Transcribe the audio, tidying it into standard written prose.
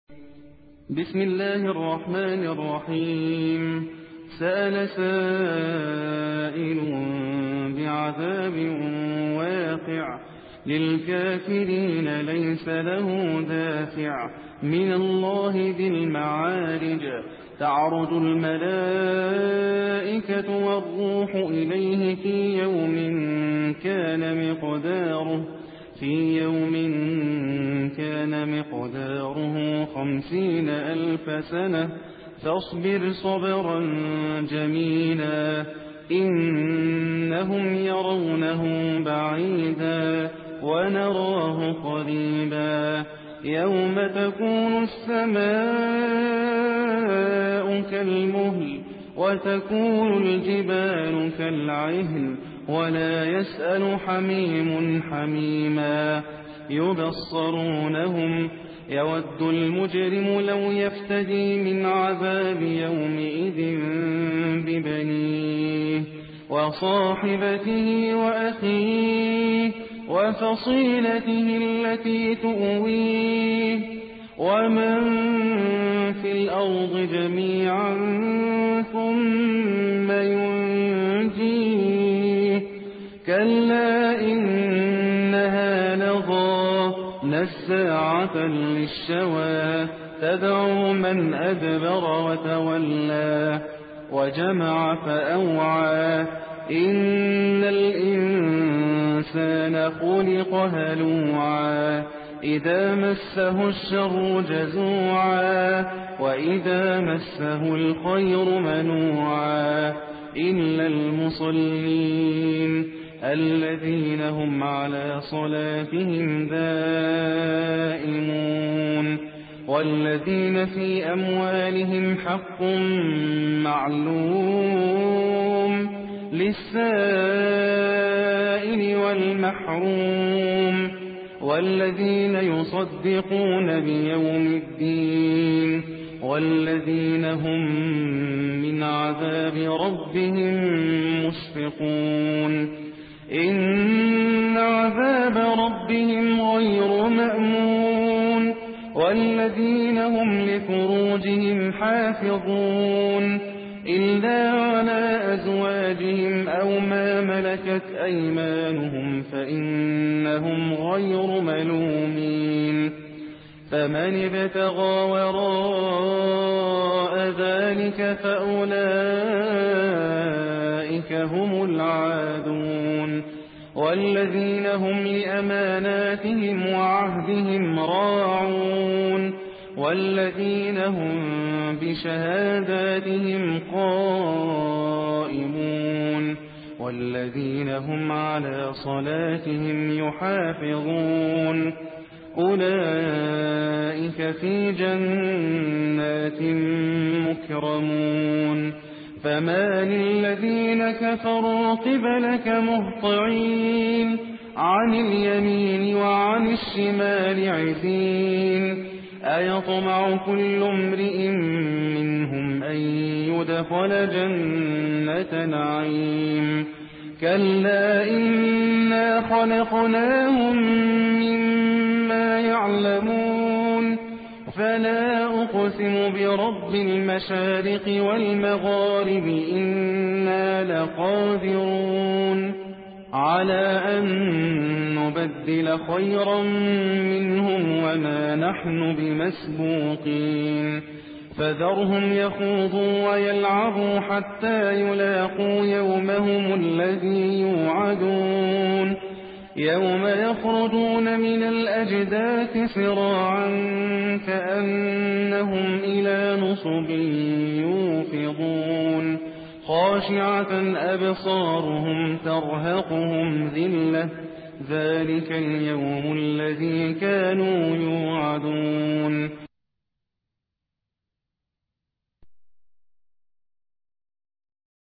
بسم الله الرحمن الرحيم. سأل سائل بعذاب واقع للكافرين ليس له دافع من الله ذي المعارج. تعرج الملائكة والروح إليه في يوم كان مقداره 50,000 سنة فاصبر صبرا جميلا إنهم يرونه بعيدا ونراه قريبا. يوم تكون السماء كالمهل وتكون الجبال كالعهن ولا يسأل حميم حميما. يبصرونهم يود المجرم لو يفتدي من عذاب يومئذ ببنيه وصاحبته وأخيه وفصيلته التي تؤويه ومن في الأرض جميعا ثم ينجيه. كلا إنها لظى نزاعة للشوى تدعو من أدبر وتولى وجمع فأوعى. إن الإنسان خلق هلوعا إذا مسه الشر جزوعا وإذا مسه الخير منوعا إلا المصلين الذين هم على صلاتهم دائمون والذين في أموالهم حق معلوم للسائل والمحروم والذين يصدقون بيوم الدين والذين هم من عذاب ربهم مشفقون. إن عذاب ربهم غير مأمون والذين هم لفروجهم حافظون إلا على أزواجهم أو ما ملكت أيمانهم فإنهم غير ملومين. فمن ابتغى وراء ذلك فأولئك هم العادون والذين هم لأماناتهم وعهدهم راعون والذين هم بشهاداتهم قائمون والذين هم على صلاتهم يحافظون. أولئك في جنات مكرمون. فما للذين كفروا قبلك مهطعين عن اليمين وعن الشمال عزين. أيطمع كل امرئ منهم أن يدخل جنة نعيم. كلا إنا خلقناهم مما يعلمون. فلا أقسم برب المشارق والمغارب إنا لقادرون على أن نبدل خيرا منهم وما نحن بمسبوقين. فذرهم يخوضوا ويلعبوا حتى يلاقوا يومهم الذي يوعدون. يوم يخرجون من الأجداث سراعا كأنهم إلى نصب يوفضون. خاشعة أبصارهم ترهقهم ذلة ذلك اليوم الذي كانوا يوعدون.